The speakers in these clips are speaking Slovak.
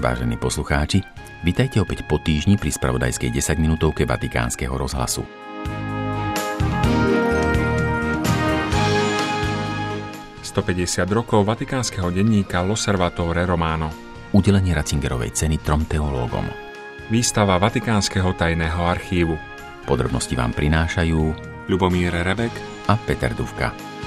Vážení poslucháči, vitajte opäť po týždni pri spravodajskej 10-minútovke Vatikánskeho rozhlasu. ...150 rokov vatikánskeho denníka L'Osservatore Romano. Udelenie Ratzingerovej ceny 3 teológom. Výstava Vatikánskeho tajného archívu. Podrobnosti vám prinášajú Ľubomír Rebek a Peter Dufka.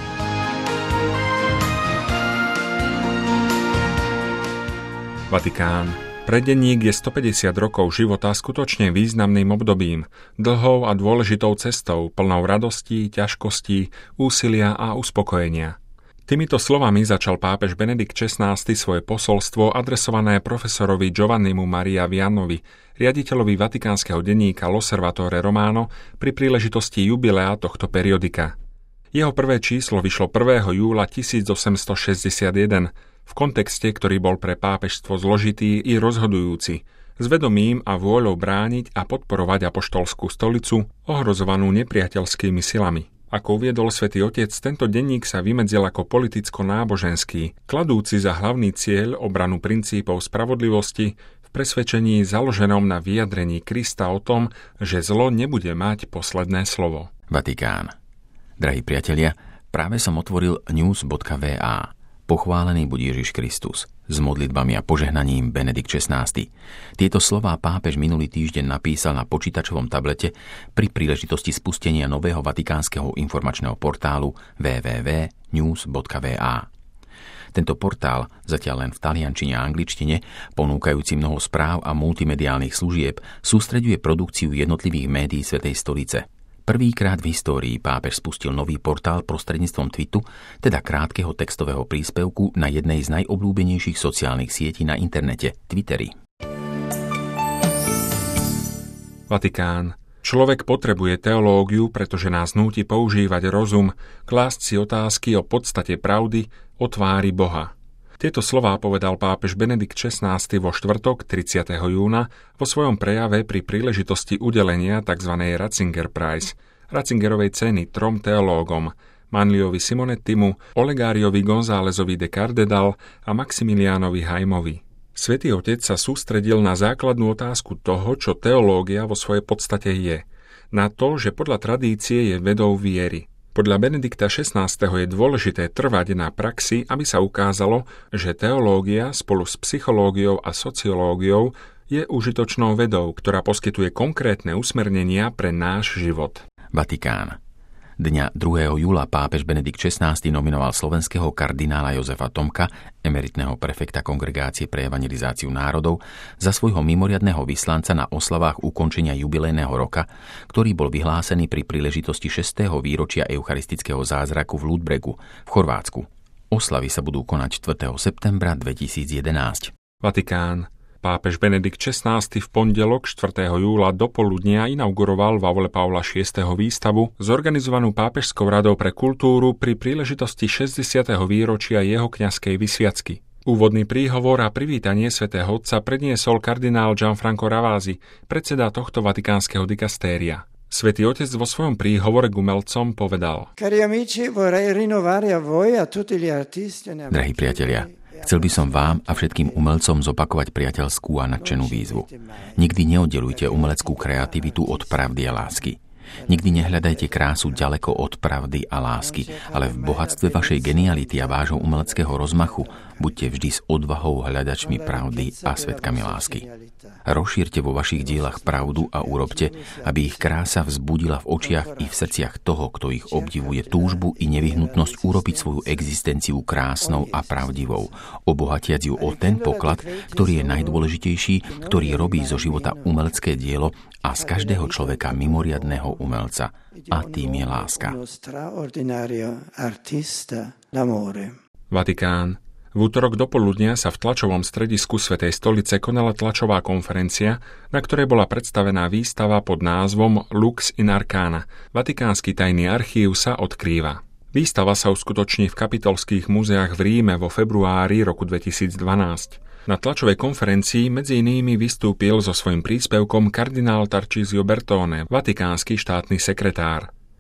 Vatikán. Pre denník je 150 rokov života skutočne významným obdobím, dlhou a dôležitou cestou, plnou radostí, ťažkostí, úsilia a uspokojenia. Týmito slovami začal pápež Benedikt XVI svoje posolstvo adresované profesorovi Giovannimu Maria Vianovi, riaditeľovi vatikánskeho denníka L'Osservatore Romano pri príležitosti jubilea tohto periodika. Jeho prvé číslo vyšlo 1. júla 1861, v kontexte, ktorý bol pre pápežstvo zložitý i rozhodujúci, s vedomím a vôľou brániť a podporovať apoštolskú stolicu, ohrozovanú nepriateľskými silami. Ako uviedol Svätý Otec, tento denník sa vymedzil ako politicko-náboženský, kladúci za hlavný cieľ obranu princípov spravodlivosti v presvedčení založenom na vyjadrení Krista o tom, že zlo nebude mať posledné slovo. Vatikán. Drahí priatelia, práve som otvoril news.va. Pochválený buď Ježiš Kristus, s modlitbami a požehnaním Benedikt XVI. Tieto slová pápež minulý týždeň napísal na počítačovom tablete pri príležitosti spustenia nového vatikánskeho informačného portálu www.news.va. Tento portál, zatiaľ len v taliančine a angličtine, ponúkajúci mnoho správ a multimediálnych služieb, sústreďuje produkciu jednotlivých médií Svätej stolice. Prvýkrát v histórii pápež spustil nový portál prostredníctvom tweetu, teda krátkeho textového príspevku na jednej z najobľúbenejších sociálnych sietí na internete, Twitteri. Vatikán. Človek potrebuje teológiu, pretože nás núti používať rozum, klásť si otázky o podstate pravdy, o tvári Boha. Tieto slová povedal pápež Benedikt XVI vo štvrtok 30. júna vo svojom prejave pri príležitosti udelenia tzv. Ratzinger Prize, Ratzingerovej ceny 3 teológom, Manliovi Simonettimu, Olegáriovi Gonzálezovi de Cardedal a Maximiliánovi Haimovi. Svätý Otec sa sústredil na základnú otázku toho, čo teológia vo svojej podstate je, na to, že podľa tradície je vedou viery. Podľa Benedikta XVI je dôležité trvať na praxi, aby sa ukázalo, že teológia spolu s psychológiou a sociológiou je užitočnou vedou, ktorá poskytuje konkrétne usmernenia pre náš život. Vatikán. Dňa 2. júla pápež Benedikt XVI nominoval slovenského kardinála Jozefa Tomka, emeritného prefekta Kongregácie pre evangelizáciu národov, za svojho mimoriadneho vyslanca na oslavách ukončenia jubilejného roka, ktorý bol vyhlásený pri príležitosti 6. výročia eucharistického zázraku v Ludbregu v Chorvátsku. Oslavy sa budú konať 4. septembra 2011. Vatikán. Pápež Benedikt XVI v pondelok 4. júla dopoludnia inauguroval v aule Pavla VI. Výstavu zorganizovanú Pápežskou radou pre kultúru pri príležitosti 60. výročia jeho kňazskej vysviacky. Úvodný príhovor a privítanie svätého Otca predniesol kardinál Gianfranco Ravasi, predseda tohto vatikánskeho dikastéria. Svätý Otec vo svojom príhovore k umelcom povedal: Drahí priatelia, chcel by som vám a všetkým umelcom zopakovať priateľskú a nadšenú výzvu. Nikdy neoddelujte umeleckú kreativitu od pravdy a lásky. Nikdy nehľadajte krásu ďaleko od pravdy a lásky, ale v bohatstve vašej geniality a vášho umeleckého rozmachu buďte vždy s odvahou hľadačmi pravdy a svedkami lásky. Rozšírte vo vašich dielach pravdu a urobte, aby ich krása vzbudila v očiach i v srdciach toho, kto ich obdivuje, túžbu i nevyhnutnosť urobiť svoju existenciu krásnou a pravdivou, obohatiac ju o ten poklad, ktorý je najdôležitejší, ktorý robí zo života umelecké dielo a z každého človeka mimoriadneho umelca. A tým je láska. Vatikán. V útorok dopoludnia sa v tlačovom stredisku Svätej stolice konala tlačová konferencia, na ktorej bola predstavená výstava pod názvom Lux in Arcana. Vatikánsky tajný archív sa odkrýva. Výstava sa uskutoční v kapitolských múzeách v Ríme vo februári roku 2012. Na tlačovej konferencii medzi inými vystúpil so svojím príspevkom kardinál Tarcisio Bertone, vatikánsky štátny sekretár.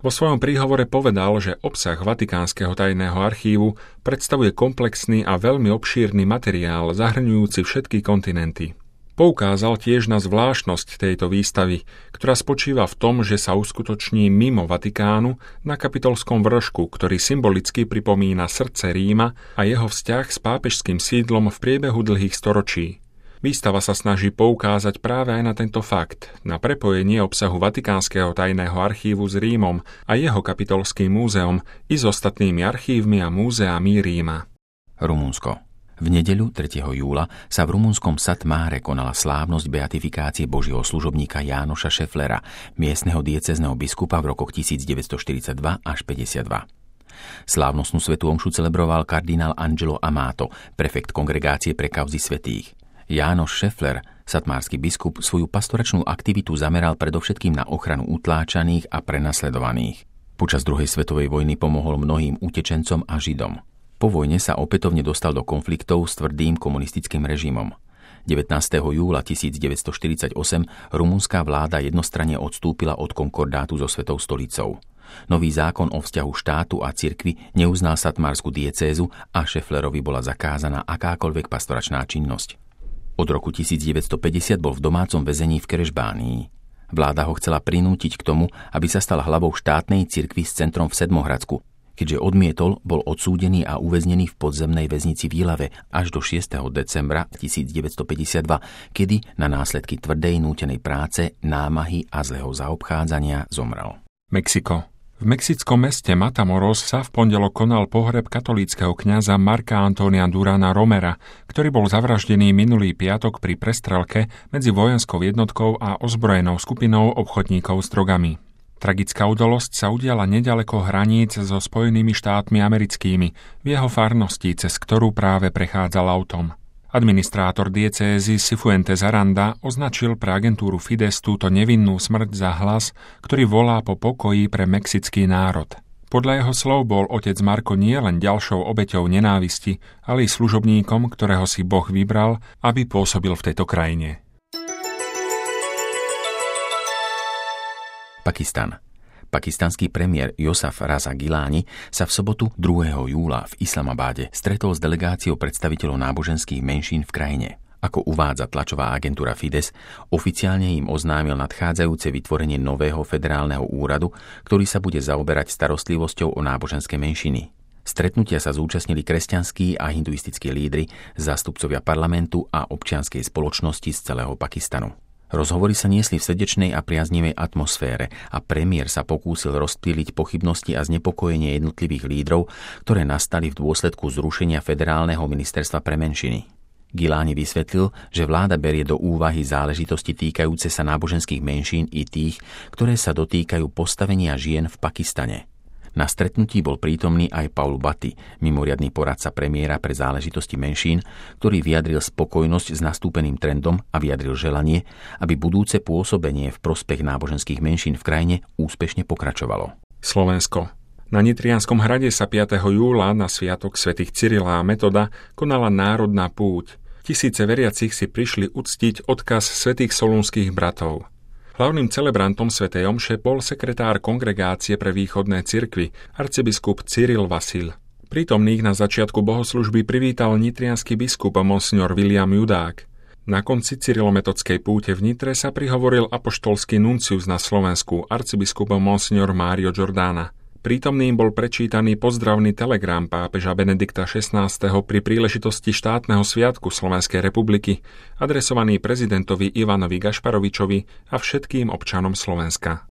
Vo svojom príhovore povedal, že obsah Vatikánskeho tajného archívu predstavuje komplexný a veľmi obšírny materiál zahrňujúci všetky kontinenty. Poukázal tiež na zvláštnosť tejto výstavy, ktorá spočíva v tom, že sa uskutoční mimo Vatikánu na Kapitolskom vršku, ktorý symbolicky pripomína srdce Ríma a jeho vzťah s pápežským sídlom v priebehu dlhých storočí. Výstava sa snaží poukázať práve aj na tento fakt, na prepojenie obsahu Vatikánskeho tajného archívu s Rímom a jeho kapitolským múzeom i s ostatnými archívmi a múzeami Ríma. Rumunsko. V nedeľu 3. júla sa v rumunskom Satmáre konala slávnosť beatifikácie Božieho služobníka Jánoša Šeflera, miestneho diecézneho biskupa v rokoch 1942 až 52. Slávnostnú svätú omšu celebroval kardinál Angelo Amato, prefekt kongregácie pre kauzy svätých. Jánoš Šefler, satmársky biskup, svoju pastoračnú aktivitu zameral predovšetkým na ochranu utláčaných a prenasledovaných. Počas druhej svetovej vojny pomohol mnohým utečencom a Židom. Po vojne sa opätovne dostal do konfliktov s tvrdým komunistickým režimom. 19. júla 1948 rumunská vláda jednostranne odstúpila od konkordátu so Svetou stolicou. Nový zákon o vzťahu štátu a cirkvi neuznal satmársku diecézu a Šeflerovi bola zakázaná akákoľvek pastoračná činnosť. Od roku 1950 bol v domácom väzení v Keresbánii. Vláda ho chcela prinútiť k tomu, aby sa stal hlavou štátnej cirkvi s centrom v Sedmohradsku. Keďže odmietol, bol odsúdený a uväznený v podzemnej väznici v Ilave až do 6. decembra 1952, kedy na následky tvrdej nútenej práce, námahy a zlého zaobchádzania zomrel. Mexiko. V mexickom meste Matamoros sa v pondelok konal pohreb katolíckeho kňaza Marca Antonia Durana Romera, ktorý bol zavraždený minulý piatok pri prestrelke medzi vojenskou jednotkou a ozbrojenou skupinou obchodníkov s drogami. Tragická udalosť sa udiala neďaleko hraníc so Spojenými štátmi americkými v jeho farnosti, cez ktorú práve prechádzal autom. Administrátor diecézy Cifuentes Aranda označil pre agentúru Fides túto nevinnú smrť za hlas, ktorý volá po pokoji pre mexický národ. Podľa jeho slov bol otec Marko nie len ďalšou obeťou nenávisti, ale i služobníkom, ktorého si Boh vybral, aby pôsobil v tejto krajine. Pakistan. Pakistanský premiér Yousaf Raza Gilani sa v sobotu 2. júla v Islamabade stretol s delegáciou predstaviteľov náboženských menšín v krajine. Ako uvádza tlačová agentúra Fides, oficiálne im oznámil nadchádzajúce vytvorenie nového federálneho úradu, ktorý sa bude zaoberať starostlivosťou o náboženské menšiny. Stretnutia sa zúčastnili kresťanskí a hinduistickí lídri, zástupcovia parlamentu a občianskej spoločnosti z celého Pakistanu. Rozhovory sa niesli v srdečnej a priaznivej atmosfére a premiér sa pokúsil rozptýliť pochybnosti a znepokojenie jednotlivých lídrov, ktoré nastali v dôsledku zrušenia Federálneho ministerstva pre menšiny. Gilani vysvetlil, že vláda berie do úvahy záležitosti týkajúce sa náboženských menšín i tých, ktoré sa dotýkajú postavenia žien v Pakistane. Na stretnutí bol prítomný aj Paul Bhatty, mimoriadny poradca premiéra pre záležitosti menšín, ktorý vyjadril spokojnosť s nastúpeným trendom a vyjadril želanie, aby budúce pôsobenie v prospech náboženských menšín v krajine úspešne pokračovalo. Slovensko. Na Nitrianskom hrade sa 5. júla na sviatok svätých Cyrila a Metoda konala národná púť. Tisíce veriacich si prišli uctiť odkaz svätých solúnskych bratov. Hlavným celebrantom svätej omše bol sekretár Kongregácie pre východné cirkvi, arcibiskup Cyril Vasil. Prítomných na začiatku bohoslužby privítal nitriansky biskup monsignor William Judák. Na konci cyrilometodskej púte v Nitre sa prihovoril apoštolský nuncius na Slovensku, arcibiskup monsignor Mário Giordana. Prítomným bol prečítaný pozdravný telegram pápeža Benedikta XVI. Pri príležitosti štátneho sviatku Slovenskej republiky, adresovaný prezidentovi Ivanovi Gašparovičovi a všetkým občanom Slovenska.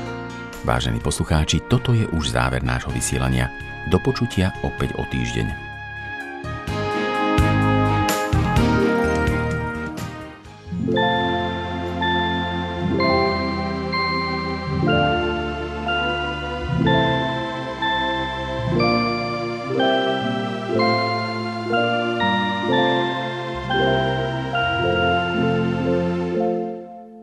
Vážení poslucháči, toto je už záver nášho vysielania. Do počutia opäť o týždeň.